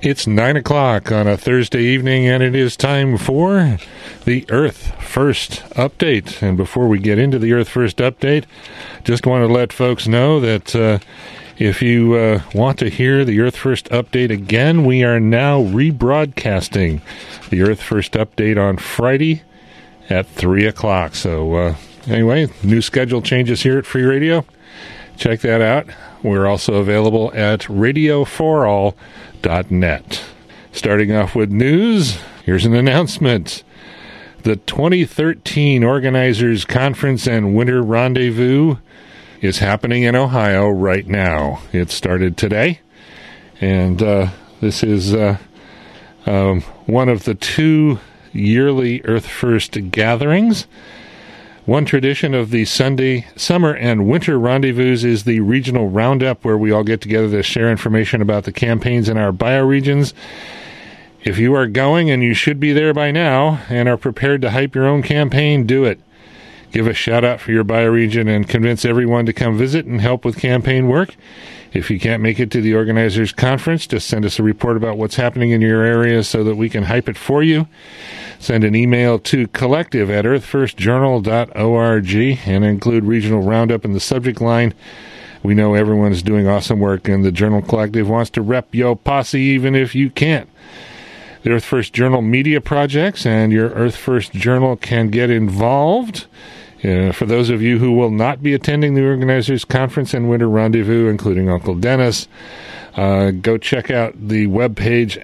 It's 9 o'clock on a Thursday evening, and it is time for the Earth First Update. And before we get into the Earth First Update, just want to let folks know that if you want to hear the Earth First Update again, we are now rebroadcasting the Earth First Update on Friday at 3 o'clock. So anyway, new schedule changes here at Free Radio. Check that out. We're also available at radioforall.net. Starting off with news, here's an announcement. The 2013 Organizers Conference and Winter Rendezvous is happening in Ohio right now. It started today, and this is one of the two yearly Earth First gatherings. One tradition of the Sunday, summer, and winter rendezvous is the regional roundup, where we all get together to share information about the campaigns in our bioregions. If you are going, and you should be there by now, and are prepared to hype your own campaign, do it. Give a shout-out for your bioregion and convince everyone to come visit and help with campaign work. If you can't make it to the Organizers Conference, just send us a report about what's happening in your area so that we can hype it for you. Send an email to collective@earthfirstjournal.org and include Regional Roundup in the subject line. We know everyone is doing awesome work, and the Journal Collective wants to rep yo posse even if you can't. The Earth First Journal media projects and your Earth First Journal can get involved. For those of you who will not be attending the Organizers Conference and Winter Rendezvous, including Uncle Dennis, go check out the webpage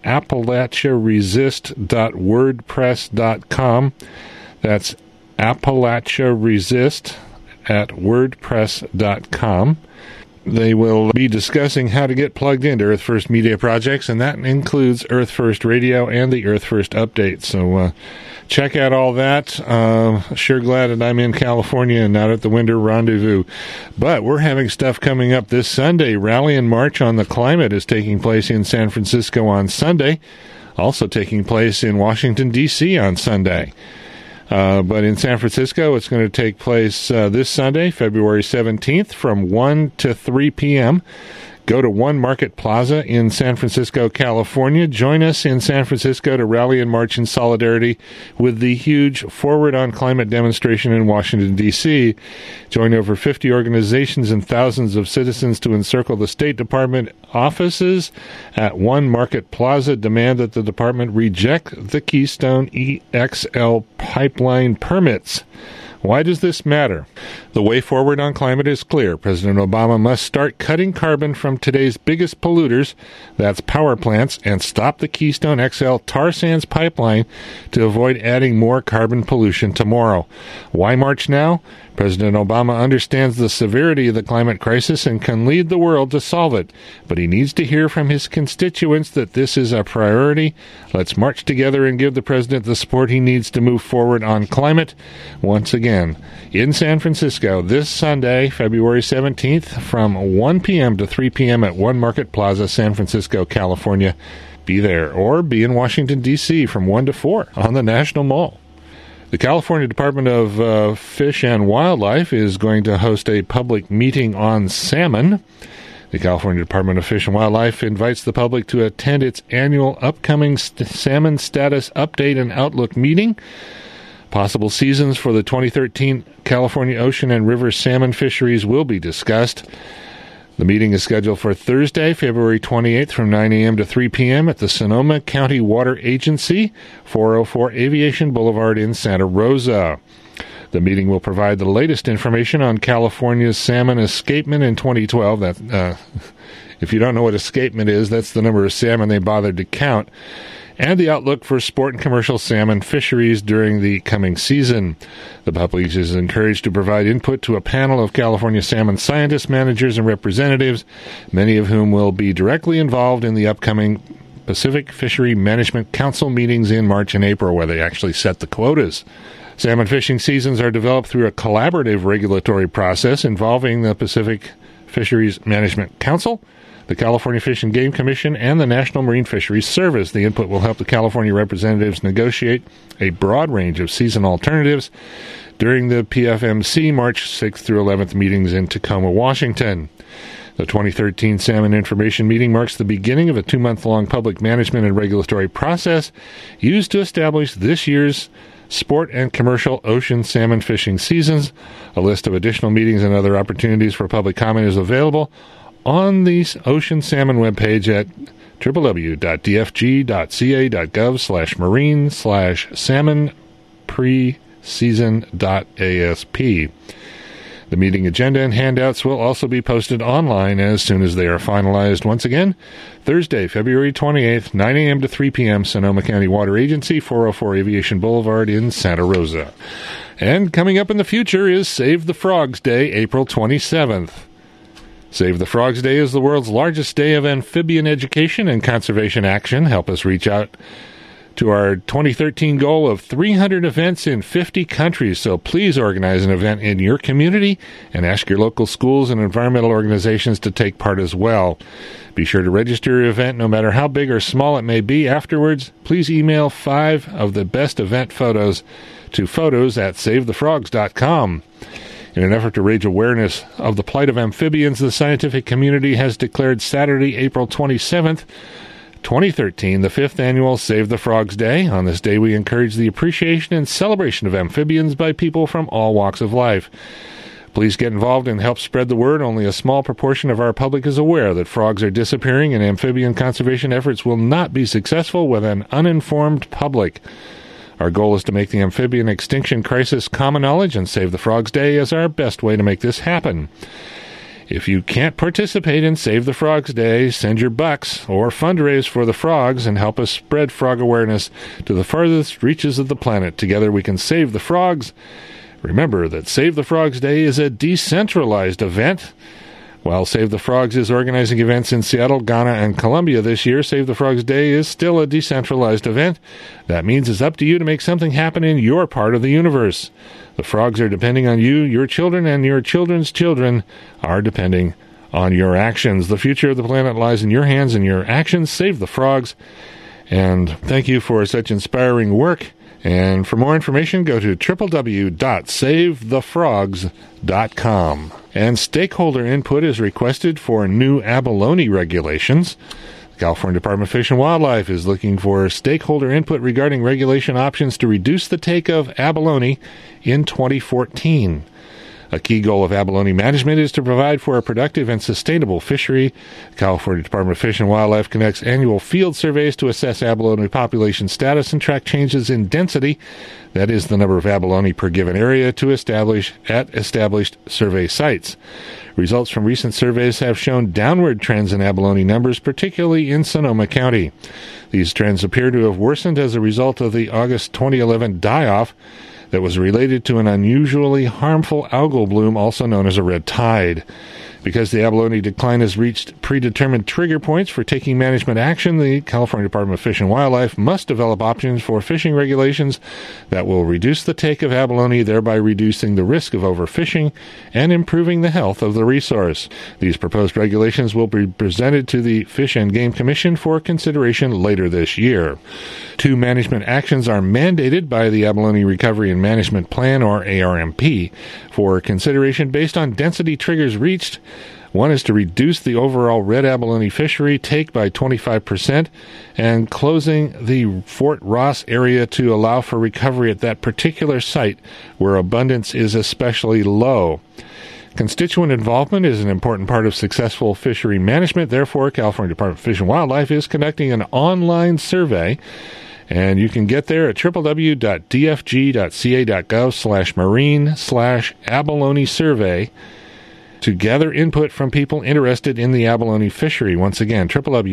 appalachiaresist.wordpress.com. That's appalachiaresist@wordpress.com. They will be discussing how to get plugged into Earth First media projects, and that includes Earth First Radio and the Earth First Update. So check out all that. Sure glad that I'm in California and not at the Winter Rendezvous. But we're having stuff coming up this Sunday. Rally and March on the Climate is taking place in San Francisco on Sunday. Also taking place in Washington, D.C. on Sunday. But in San Francisco, it's going to take place this Sunday, February 17th, from 1 to 3 p.m. Go to One Market Plaza in San Francisco, California. Join us in San Francisco to rally and march in solidarity with the huge Forward on Climate demonstration in Washington, D.C. Join over 50 organizations and thousands of citizens to encircle the State Department offices at One Market Plaza. Demand that the department reject the Keystone XL pipeline permits. Why does this matter? The way forward on climate is clear. President Obama must start cutting carbon from today's biggest polluters, that's power plants, and stop the Keystone XL tar sands pipeline to avoid adding more carbon pollution tomorrow. Why march now? President Obama understands the severity of the climate crisis and can lead the world to solve it. But he needs to hear from his constituents that this is a priority. Let's march together and give the president the support he needs to move forward on climate. Once again, in San Francisco, this Sunday, February 17th, from 1 p.m. to 3 p.m. at One Market Plaza, San Francisco, California. Be there, or be in Washington, D.C. from 1 to 4 on the National Mall. The California Department of Fish and Wildlife is going to host a public meeting on salmon. The California Department of Fish and Wildlife invites the public to attend its annual upcoming salmon status update and outlook meeting. Possible seasons for the 2013 California ocean and river salmon fisheries will be discussed. The meeting is scheduled for Thursday, February 28th from 9 a.m. to 3 p.m. at the Sonoma County Water Agency, 404 Aviation Boulevard in Santa Rosa. The meeting will provide the latest information on California's salmon escapement in 2012. If you don't know what escapement is, that's the number of salmon they bothered to count. And the outlook for sport and commercial salmon fisheries during the coming season. The public is encouraged to provide input to a panel of California salmon scientists, managers, and representatives, many of whom will be directly involved in the upcoming Pacific Fishery Management Council meetings in March and April, where they actually set the quotas. Salmon fishing seasons are developed through a collaborative regulatory process involving the Pacific Fisheries Management Council, the California Fish and Game Commission, and the National Marine Fisheries Service. The input will help the California representatives negotiate a broad range of season alternatives during the PFMC March 6th through 11th meetings in Tacoma, Washington. The 2013 Salmon Information Meeting marks the beginning of a 2-month-long public management and regulatory process used to establish this year's sport and commercial ocean salmon fishing seasons. A list of additional meetings and other opportunities for public comment is available on the Ocean Salmon webpage at www.dfg.ca.gov/marine/salmon-preseason.asp. The meeting agenda and handouts will also be posted online as soon as they are finalized. Once again, Thursday, February 28th, 9 a.m. to 3 p.m., Sonoma County Water Agency, 404 Aviation Boulevard in Santa Rosa. And coming up in the future is Save the Frogs Day, April 27th. Save the Frogs Day is the world's largest day of amphibian education and conservation action. Help us reach out to our 2013 goal of 300 events in 50 countries. So please organize an event in your community and ask your local schools and environmental organizations to take part as well. Be sure to register your event no matter how big or small it may be. Afterwards, please email 5 of the best event photos to photos@savethefrogs.com. In an effort to raise awareness of the plight of amphibians, the scientific community has declared Saturday, April 27th, 2013, the 5th annual Save the Frogs Day. On this day, we encourage the appreciation and celebration of amphibians by people from all walks of life. Please get involved and help spread the word. Only a small proportion of our public is aware that frogs are disappearing, and amphibian conservation efforts will not be successful with an uninformed public. Our goal is to make the amphibian extinction crisis common knowledge, and Save the Frogs Day is our best way to make this happen. If you can't participate in Save the Frogs Day, send your bucks or fundraise for the frogs and help us spread frog awareness to the farthest reaches of the planet. Together we can save the frogs. Remember that Save the Frogs Day is a decentralized event. While Save the Frogs is organizing events in Seattle, Ghana, and Colombia this year, Save the Frogs Day is still a decentralized event. That means it's up to you to make something happen in your part of the universe. The frogs are depending on you, your children, and your children's children are depending on your actions. The future of the planet lies in your hands, and your actions save the frogs. And thank you for such inspiring work. And for more information, go to www.savethefrogs.com. And stakeholder input is requested for new abalone regulations. The California Department of Fish and Wildlife is looking for stakeholder input regarding regulation options to reduce the take of abalone in 2014. A key goal of abalone management is to provide for a productive and sustainable fishery. The California Department of Fish and Wildlife conducts annual field surveys to assess abalone population status and track changes in density. That is the number of abalone per given area to establish at established survey sites. Results from recent surveys have shown downward trends in abalone numbers, particularly in Sonoma County. These trends appear to have worsened as a result of the August 2011 die-off that was related to an unusually harmful algal bloom, also known as a red tide. Because the abalone decline has reached predetermined trigger points for taking management action, the California Department of Fish and Wildlife must develop options for fishing regulations that will reduce the take of abalone, thereby reducing the risk of overfishing and improving the health of the resource. These proposed regulations will be presented to the Fish and Game Commission for consideration later this year. 2 management actions are mandated by the Abalone Recovery and Management Plan, or ARMP, for consideration based on density triggers reached. One is to reduce the overall red abalone fishery take by 25% and closing the Fort Ross area to allow for recovery at that particular site where abundance is especially low. Constituent involvement is an important part of successful fishery management. Therefore, California Department of Fish and Wildlife is conducting an online survey, and you can get there at www.dfg.ca.gov/marine/abalone survey to gather input from people interested in the abalone fishery. Once again,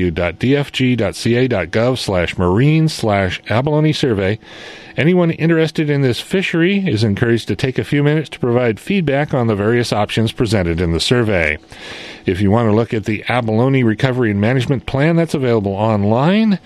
www.dfg.ca.gov/marine/abalone survey. Anyone interested in this fishery is encouraged to take a few minutes to provide feedback on the various options presented in the survey. If you want to look at the Abalone Recovery and Management Plan, that's available online.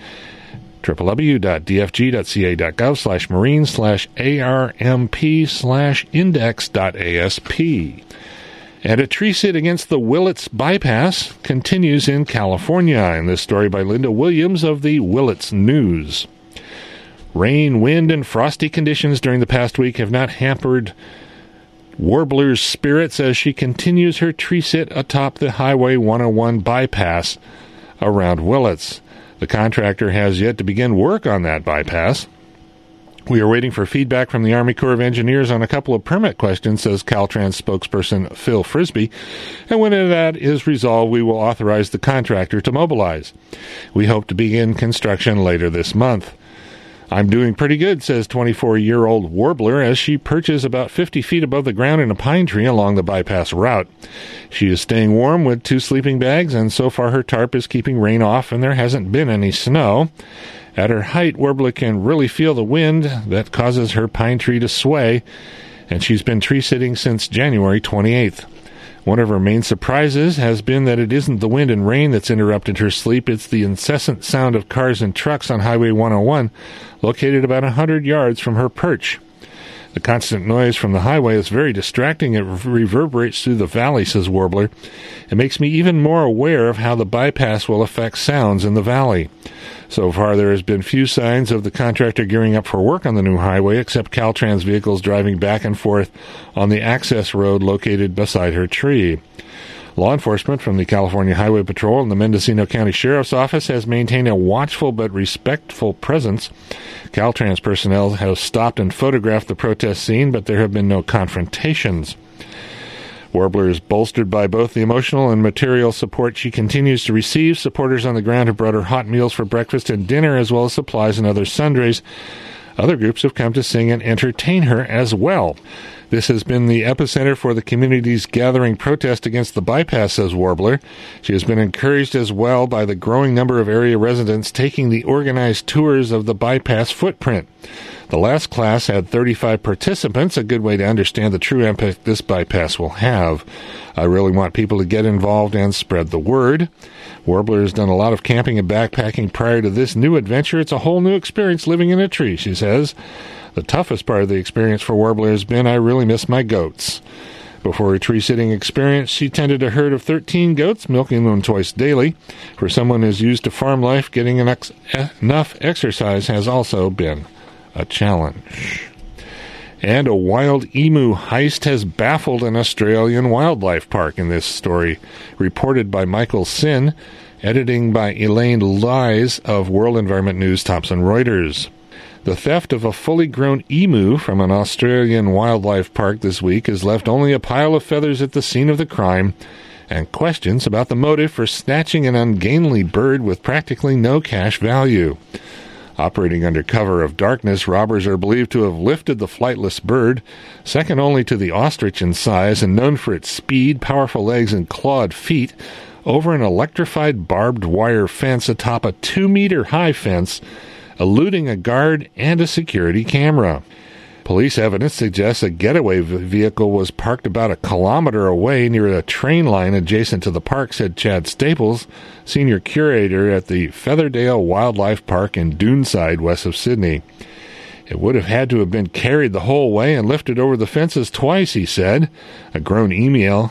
www.dfg.ca.gov/marine/ARMP/index.asp. And a tree sit against the Willits Bypass continues in California. In this story by Linda Williams of the Willits News. Rain, wind, and frosty conditions during the past week have not hampered Warbler's spirits as she continues her tree sit atop the Highway 101 bypass around Willits. The contractor has yet to begin work on that bypass. We are waiting for feedback from the Army Corps of Engineers on a couple of permit questions, says Caltrans spokesperson Phil Frisbee. And when that is resolved, we will authorize the contractor to mobilize. We hope to begin construction later this month. I'm doing pretty good, says 24-year-old Warbler, as she perches about 50 feet above the ground in a pine tree along the bypass route. She is staying warm with 2 sleeping bags, and so far her tarp is keeping rain off, and there hasn't been any snow. At her height, Warbler can really feel the wind that causes her pine tree to sway, and she's been tree-sitting since January 28th. One of her main surprises has been that it isn't the wind and rain that's interrupted her sleep, it's the incessant sound of cars and trucks on Highway 101, located about 100 yards from her perch. The constant noise from the highway is very distracting. It reverberates through the valley, says Warbler. It makes me even more aware of how the bypass will affect sounds in the valley. So far, there has been few signs of the contractor gearing up for work on the new highway, except Caltrans vehicles driving back and forth on the access road located beside her tree. Law enforcement from the California Highway Patrol and the Mendocino County Sheriff's Office has maintained a watchful but respectful presence. Caltrans personnel have stopped and photographed the protest scene, but there have been no confrontations. Warbler is bolstered by both the emotional and material support she continues to receive. Supporters on the ground have brought her hot meals for breakfast and dinner, as well as supplies and other sundries. Other groups have come to sing and entertain her as well. This has been the epicenter for the community's gathering protest against the bypass, says Warbler. She has been encouraged as well by the growing number of area residents taking the organized tours of the bypass footprint. The last class had 35 participants, a good way to understand the true impact this bypass will have. I really want people to get involved and spread the word. Warbler has done a lot of camping and backpacking prior to this new adventure. It's a whole new experience living in a tree, she says. The toughest part of the experience for Warbler has been, I really miss my goats. Before her tree-sitting experience, she tended a herd of 13 goats, milking them twice daily. For someone who's used to farm life, getting enough exercise has also been a challenge. And a wild emu heist has baffled an Australian wildlife park in this story, reported by Michael Sin, editing by Elaine Lies of World Environment News Thomson Reuters. The theft of a fully grown emu from an Australian wildlife park this week has left only a pile of feathers at the scene of the crime and questions about the motive for snatching an ungainly bird with practically no cash value. Operating under cover of darkness, robbers are believed to have lifted the flightless bird, second only to the ostrich in size and known for its speed, powerful legs, and clawed feet, over an electrified barbed wire fence atop a 2-meter-high fence, eluding a guard and a security camera. Police evidence suggests a getaway vehicle was parked about a kilometer away near a train line adjacent to the park, said Chad Staples, senior curator at the Featherdale Wildlife Park in Doonside, west of Sydney. It would have had to have been carried the whole way and lifted over the fences twice, he said. A grown emu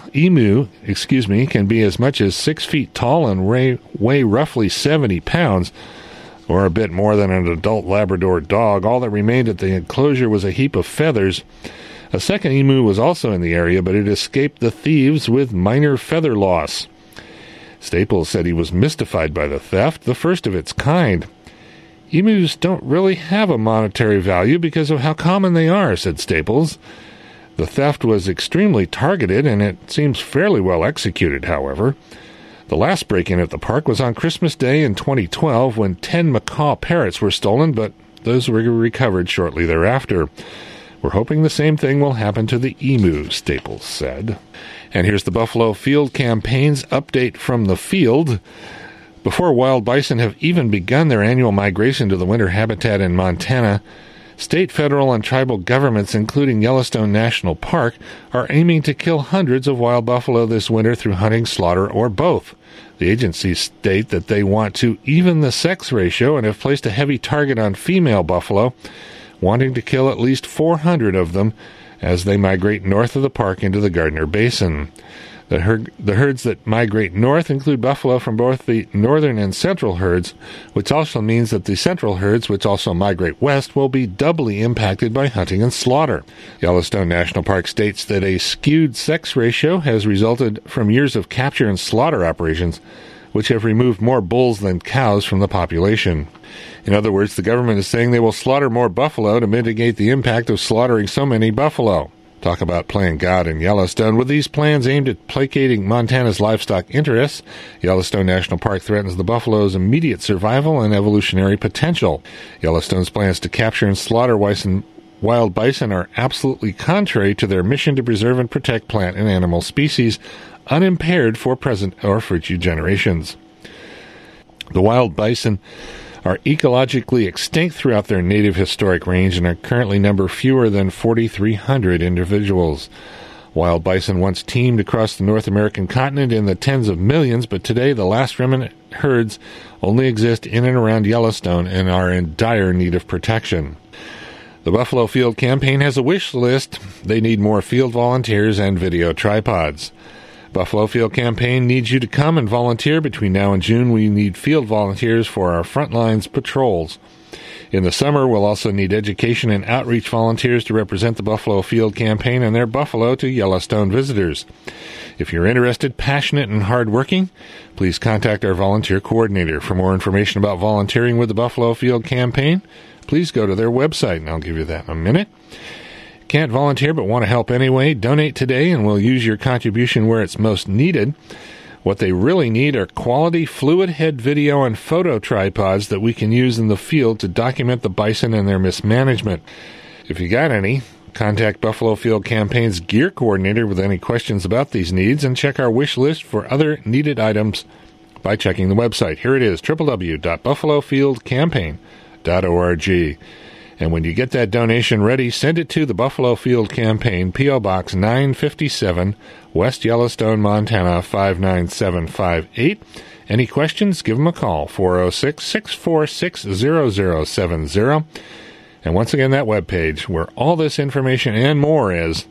can be as much as 6 feet tall and weigh roughly 70 pounds, or a bit more than an adult Labrador dog. All that remained at the enclosure was a heap of feathers. A second emu was also in the area, but it escaped the thieves with minor feather loss. Staples said he was mystified by the theft, the first of its kind. Emus don't really have a monetary value because of how common they are, said Staples. The theft was extremely targeted, and it seems fairly well executed, however. The last break-in at the park was on Christmas Day in 2012 when 10 macaw parrots were stolen, but those were recovered shortly thereafter. We're hoping the same thing will happen to the emu, Staples said. And here's the Buffalo Field Campaign's update from the field. Before wild bison have even begun their annual migration to the winter habitat in Montana, state, federal, and tribal governments, including Yellowstone National Park, are aiming to kill hundreds of wild buffalo this winter through hunting, slaughter, or both. The agencies state that they want to even the sex ratio and have placed a heavy target on female buffalo, wanting to kill at least 400 of them as they migrate north of the park into the Gardner Basin. The herds that migrate north include buffalo from both the northern and central herds, which also means that the central herds, which also migrate west, will be doubly impacted by hunting and slaughter. Yellowstone National Park states that a skewed sex ratio has resulted from years of capture and slaughter operations, which have removed more bulls than cows from the population. In other words, the government is saying they will slaughter more buffalo to mitigate the impact of slaughtering so many buffalo. Talk about playing God in Yellowstone. With these plans aimed at placating Montana's livestock interests, Yellowstone National Park threatens the buffalo's immediate survival and evolutionary potential. Yellowstone's plans to capture and slaughter wild bison are absolutely contrary to their mission to preserve and protect plant and animal species, unimpaired for present or future generations. The wild bison are ecologically extinct throughout their native historic range and are currently number fewer than 4,300 individuals. Wild bison once teemed across the North American continent in the tens of millions, but today the last remnant herds only exist in and around Yellowstone and are in dire need of protection. The Buffalo Field Campaign has a wish list. They need more field volunteers and video tripods. Buffalo Field Campaign needs you to come and volunteer. Between now and June, we need field volunteers for our Frontlines patrols. In the summer, we'll also need education and outreach volunteers to represent the Buffalo Field Campaign and their buffalo to Yellowstone visitors. If you're interested, passionate, and hardworking, please contact our volunteer coordinator. For more information about volunteering with the Buffalo Field Campaign, please go to their website, and I'll give you that in a minute. Can't volunteer but want to help anyway? Donate today and we'll use your contribution where it's most needed. What they really need are quality fluid head video and photo tripods that we can use in the field to document the bison and their mismanagement. If you got any, contact Buffalo Field Campaign's gear coordinator with any questions about these needs and check our wish list for other needed items by checking the website. Here it is, www.buffalofieldcampaign.org. And when you get that donation ready, send it to the Buffalo Field Campaign, P.O. Box 957, West Yellowstone, Montana 59758. Any questions? Give them a call, 406-646-0070. And once again, that webpage where all this information and more is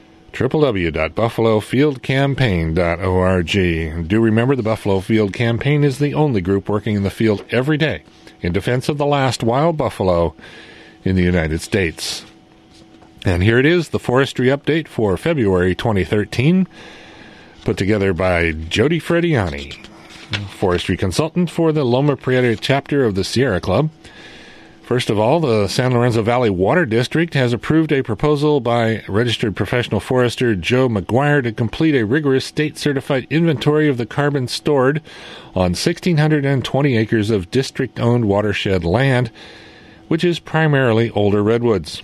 www.buffalofieldcampaign.org. And do remember, the Buffalo Field Campaign is the only group working in the field every day in defense of the last wild buffalo in the United States. And here it is, the forestry update for February 2013, put together by Jody Frediani, forestry consultant for the Loma Prieta chapter of the Sierra Club. First of all, the San Lorenzo Valley Water District has approved a proposal by registered professional forester Joe McGuire to complete a rigorous state-certified inventory of the carbon stored on 1,620 acres of district-owned watershed land, which is primarily older redwoods.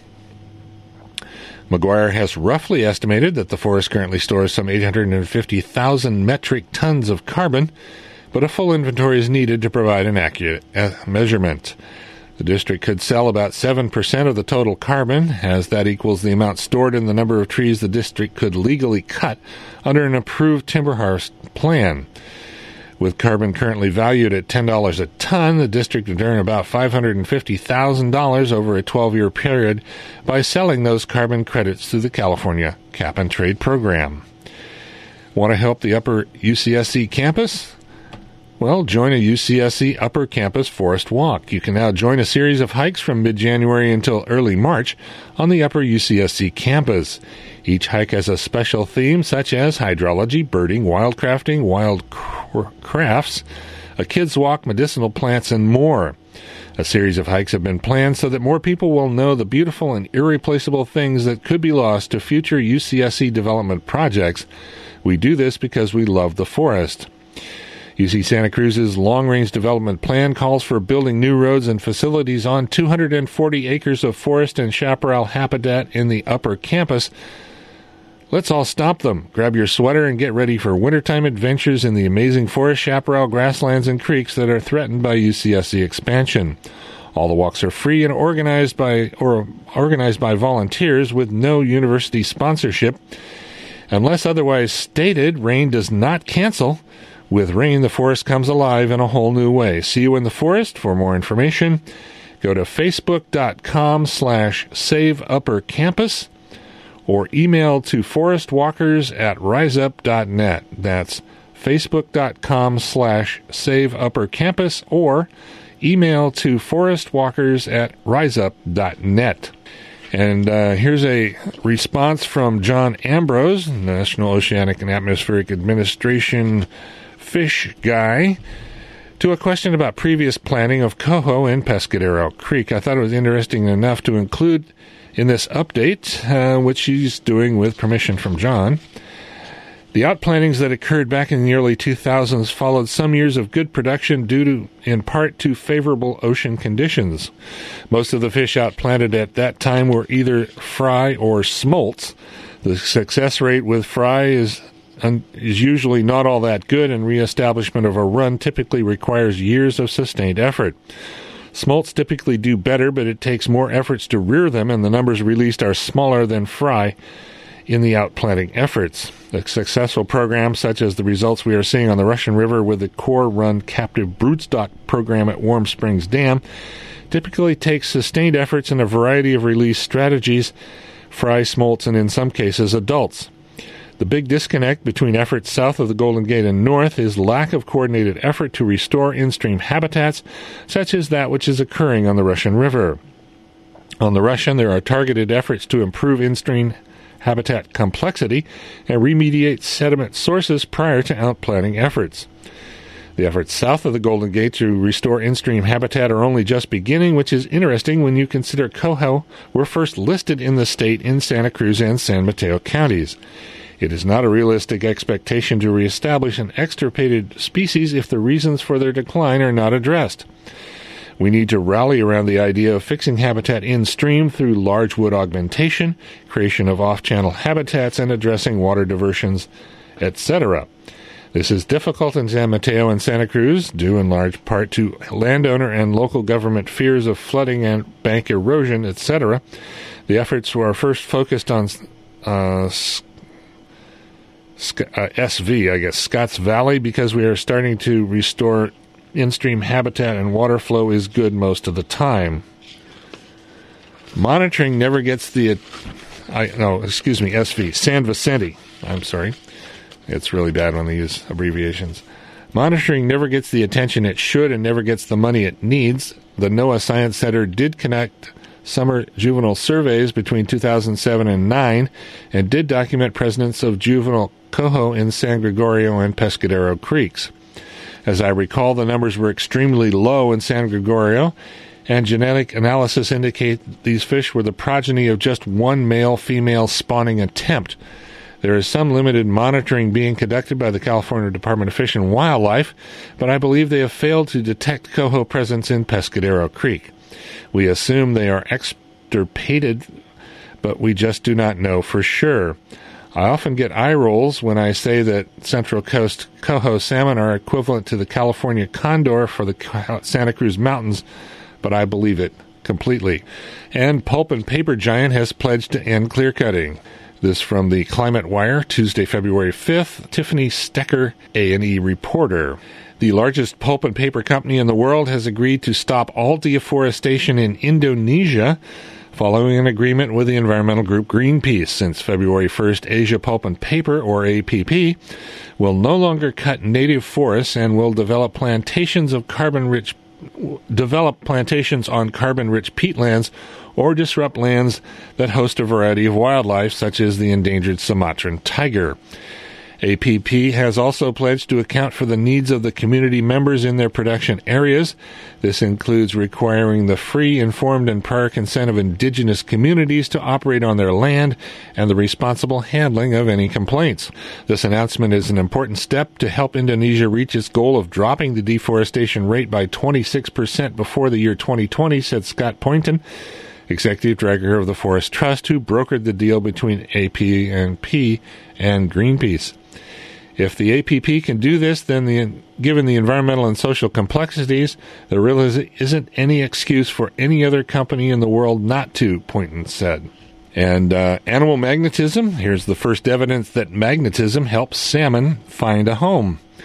McGuire has roughly estimated that the forest currently stores some 850,000 metric tons of carbon, but a full inventory is needed to provide an accurate measurement. The district could sell about 7% of the total carbon, as that equals the amount stored in the number of trees the district could legally cut under an approved timber harvest plan. With carbon currently valued at $10 a ton, the district would earn about $550,000 over a 12-year period by selling those carbon credits through the California Cap-and-Trade program. Want to help the Upper UCSC campus? Well, join a UCSC Upper Campus Forest Walk. You can now join a series of hikes from mid-January until early March on the Upper UCSC campus. Each hike has a special theme such as hydrology, birding, wildcrafting, wild crafts, a kids' walk, medicinal plants, and more. A series of hikes have been planned so that more people will know the beautiful and irreplaceable things that could be lost to future UCSC development projects. We do this because we love the forest. UC Santa Cruz's long-range development plan calls for building new roads and facilities on 240 acres of forest and chaparral habitat in the upper campus. Let's all stop them. Grab your sweater and get ready for wintertime adventures in the amazing forest, chaparral, grasslands, and creeks that are threatened by UCSC expansion. All the walks are free and organized by volunteers with no university sponsorship. Unless otherwise stated, rain does not cancel. With rain, the forest comes alive in a whole new way. See you in the forest. For more information, go to facebook.com/saveuppercampus or email to forestwalkers@riseup.net. That's facebook.com/saveuppercampus or email to forestwalkers@riseup.net. And here's a response from John Ambrose, National Oceanic and Atmospheric Administration fish guy, to a question about previous planting of coho in Pescadero Creek. I thought it was interesting enough to include in this update, which he's doing with permission from John. The outplantings that occurred back in the early 2000s followed some years of good production due in part to favorable ocean conditions. Most of the fish outplanted at that time were either fry or smolts. The success rate with fry is usually not all that good, and reestablishment of a run typically requires years of sustained effort. Smolts typically do better, but it takes more efforts to rear them, and the numbers released are smaller than fry in the outplanting efforts. A successful program, such as the results we are seeing on the Russian River with the Corps-run captive broodstock program at Warm Springs Dam, typically takes sustained efforts and a variety of release strategies, fry, smolts, and in some cases adults. The big disconnect between efforts south of the Golden Gate and north is lack of coordinated effort to restore in-stream habitats, such as that which is occurring on the Russian River. On the Russian, there are targeted efforts to improve in-stream habitat complexity and remediate sediment sources prior to outplanting efforts. The efforts south of the Golden Gate to restore in-stream habitat are only just beginning, which is interesting when you consider coho were first listed in the state in Santa Cruz and San Mateo counties. It is not a realistic expectation to reestablish an extirpated species if the reasons for their decline are not addressed. We need to rally around the idea of fixing habitat in-stream through large wood augmentation, creation of off-channel habitats, and addressing water diversions, etc. This is difficult in San Mateo and Santa Cruz, due in large part to landowner and local government fears of flooding and bank erosion, etc. The efforts were first focused on Scotts Valley, because we are starting to restore in-stream habitat and water flow is good most of the time. Monitoring never gets the... SV, San Vicente. I'm sorry. It's really bad when they use abbreviations. Monitoring never gets the attention it should and never gets the money it needs. The NOAA Science Center did conduct summer juvenile surveys between 2007 and 2009 and did document presence of juvenile coho in San Gregorio and Pescadero creeks. As I recall, the numbers were extremely low in San Gregorio, and genetic analysis indicate these fish were the progeny of just one male-female spawning attempt. There is some limited monitoring being conducted by the California Department of Fish and Wildlife, but I believe they have failed to detect coho presence in Pescadero Creek. We assume they are extirpated, but we just do not know for sure. I often get eye rolls when I say that Central Coast coho salmon are equivalent to the California condor for the Santa Cruz Mountains, but I believe it completely. And Pulp and Paper Giant has pledged to end clearcutting. This from the Climate Wire, Tuesday, February 5th, Tiffany Stecker, A&E reporter. The largest pulp and paper company in the world has agreed to stop all deforestation in Indonesia, following an agreement with the environmental group Greenpeace. Since February 1st, Asia Pulp and Paper, or APP, will no longer cut native forests and will develop plantations on carbon-rich peatlands or disrupt lands that host a variety of wildlife, such as the endangered Sumatran tiger. APP has also pledged to account for the needs of the community members in their production areas. This includes requiring the free, informed, and prior consent of indigenous communities to operate on their land and the responsible handling of any complaints. This announcement is an important step to help Indonesia reach its goal of dropping the deforestation rate by 26% before the year 2020, said Scott Poynton, executive director of the Forest Trust, who brokered the deal between APP and Greenpeace. If the APP can do this, then given the environmental and social complexities, there really isn't any excuse for any other company in the world not to, Poynton said. And animal magnetism, here's the first evidence that magnetism helps salmon find a home.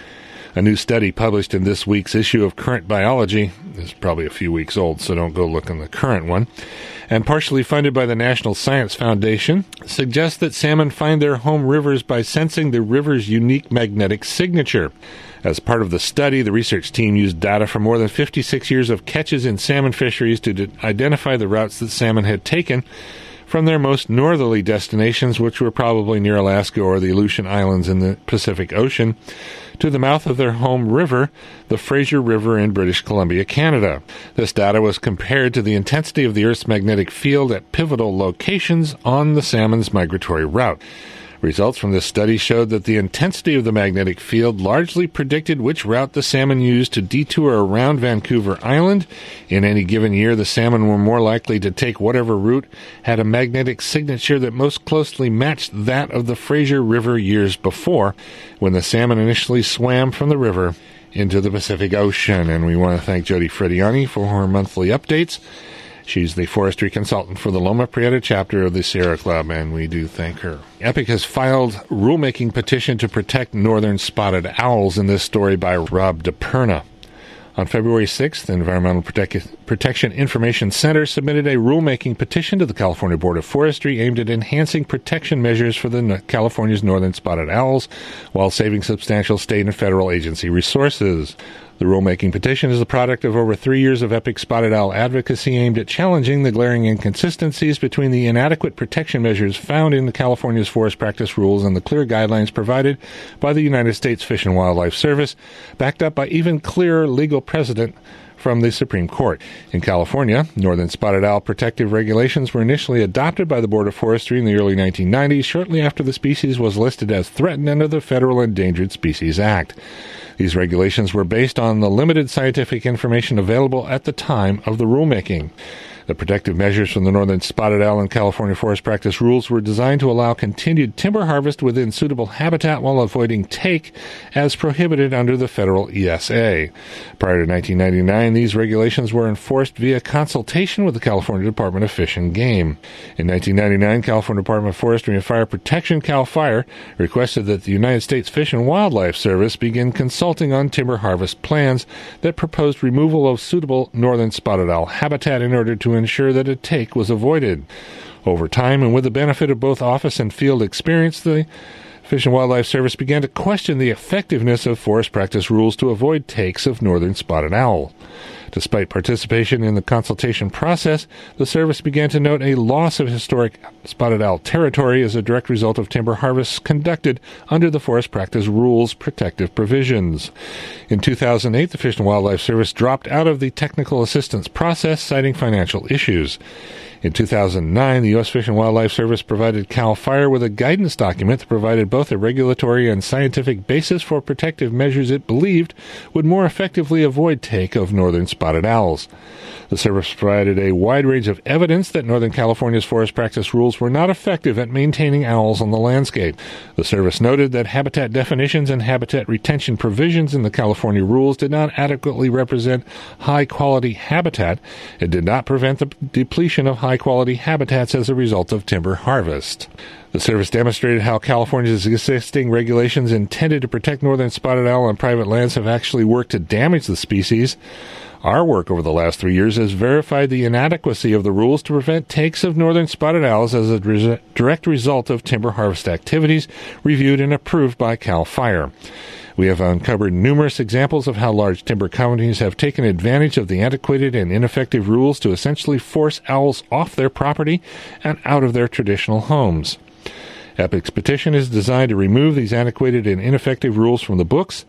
A new study published in this week's issue of Current Biology is probably a few weeks old, so don't go look in the current one, and partially funded by the National Science Foundation, suggests that salmon find their home rivers by sensing the river's unique magnetic signature. As part of the study, the research team used data from more than 56 years of catches in salmon fisheries to identify the routes that salmon had taken from their most northerly destinations, which were probably near Alaska or the Aleutian Islands in the Pacific Ocean, to the mouth of their home river, the Fraser River in British Columbia, Canada. This data was compared to the intensity of the Earth's magnetic field at pivotal locations on the salmon's migratory route. Results from this study showed that the intensity of the magnetic field largely predicted which route the salmon used to detour around Vancouver Island. In any given year, the salmon were more likely to take whatever route had a magnetic signature that most closely matched that of the Fraser River years before, when the salmon initially swam from the river into the Pacific Ocean. And we want to thank Jody Frediani for her monthly updates. She's the forestry consultant for the Loma Prieta chapter of the Sierra Club, and we do thank her. EPIC has filed rulemaking petition to protect northern spotted owls, in this story by Rob DePerna. On February 6th, the Environmental Protection Information Center submitted a rulemaking petition to the California Board of Forestry aimed at enhancing protection measures for California's northern spotted owls while saving substantial state and federal agency resources. The rulemaking petition is the product of over 3 years of EPIC spotted owl advocacy aimed at challenging the glaring inconsistencies between the inadequate protection measures found in California's forest practice rules and the clear guidelines provided by the United States Fish and Wildlife Service, backed up by even clearer legal precedent from the Supreme Court. In California, northern spotted owl protective regulations were initially adopted by the Board of Forestry in the early 1990s, shortly after the species was listed as threatened under the Federal Endangered Species Act. These regulations were based on the limited scientific information available at the time of the rulemaking. The protective measures from the northern spotted owl and California forest practice rules were designed to allow continued timber harvest within suitable habitat while avoiding take as prohibited under the federal ESA. Prior to 1999, these regulations were enforced via consultation with the California Department of Fish and Game. In 1999, California Department of Forestry and Fire Protection, CAL FIRE, requested that the United States Fish and Wildlife Service begin consulting on timber harvest plans that proposed removal of suitable northern spotted owl habitat in order to ensure that a take was avoided. Over time, and with the benefit of both office and field experience, the Fish and Wildlife Service began to question the effectiveness of forest practice rules to avoid takes of northern spotted owl. Despite participation in the consultation process, the service began to note a loss of historic spotted owl territory as a direct result of timber harvests conducted under the forest practice rules' protective provisions. In 2008, the Fish and Wildlife Service dropped out of the technical assistance process, citing financial issues. In 2009, the U.S. Fish and Wildlife Service provided CAL FIRE with a guidance document that provided both a regulatory and scientific basis for protective measures it believed would more effectively avoid take of northern spotted owls. The service provided a wide range of evidence that Northern California's forest practice rules were not effective at maintaining owls on the landscape. The service noted that habitat definitions and habitat retention provisions in the California rules did not adequately represent high-quality habitat and did not prevent the depletion of high-quality habitats as a result of timber harvest. The service demonstrated how California's existing regulations intended to protect northern spotted owl on private lands have actually worked to damage the species. Our work over the last 3 years has verified the inadequacy of the rules to prevent takes of northern spotted owls as a direct result of timber harvest activities reviewed and approved by CAL FIRE. We have uncovered numerous examples of how large timber companies have taken advantage of the antiquated and ineffective rules to essentially force owls off their property and out of their traditional homes. EPIC's petition is designed to remove these antiquated and ineffective rules from the books.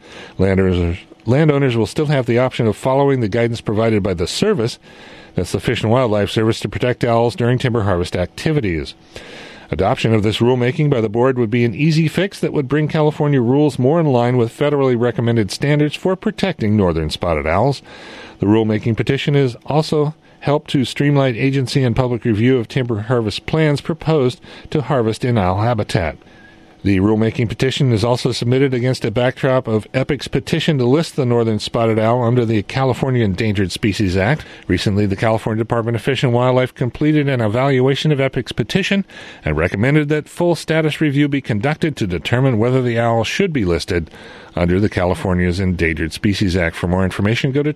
Landowners will still have the option of following the guidance provided by the service, that's the Fish and Wildlife Service, to protect owls during timber harvest activities. Adoption of this rulemaking by the board would be an easy fix that would bring California rules more in line with federally recommended standards for protecting northern spotted owls. The rulemaking petition is also help to streamline agency and public review of timber harvest plans proposed to harvest in owl habitat. The rulemaking petition is also submitted against a backdrop of EPIC's petition to list the northern spotted owl under the California Endangered Species Act. Recently, the California Department of Fish and Wildlife completed an evaluation of EPIC's petition and recommended that full status review be conducted to determine whether the owl should be listed under the California's Endangered Species Act. For more information, go to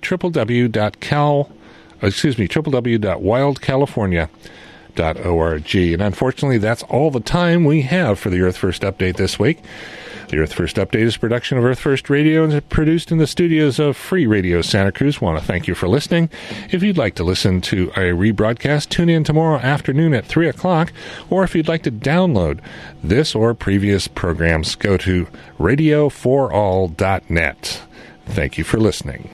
www.wildcalifornia.org. And unfortunately, that's all the time we have for the Earth First Update this week. The Earth First Update is a production of Earth First Radio and is produced in the studios of Free Radio Santa Cruz. Want to thank you for listening. If you'd like to listen to a rebroadcast, tune in tomorrow afternoon at 3 o'clock. Or if you'd like to download this or previous programs, go to radioforall.net. Thank you for listening.